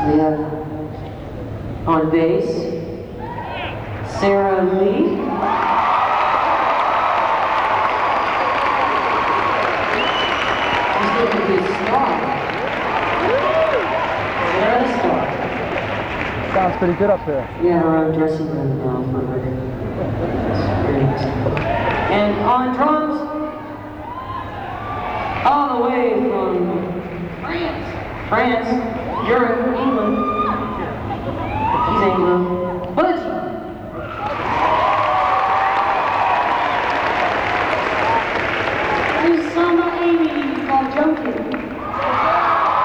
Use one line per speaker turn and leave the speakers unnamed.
We have on bass, Sarah Lee. She's looking to be a star. Sarah the star.
Sounds pretty good up here.
We have our own dressing room now for her. And on drums, all the way from France, Europe, England. He's Anglo.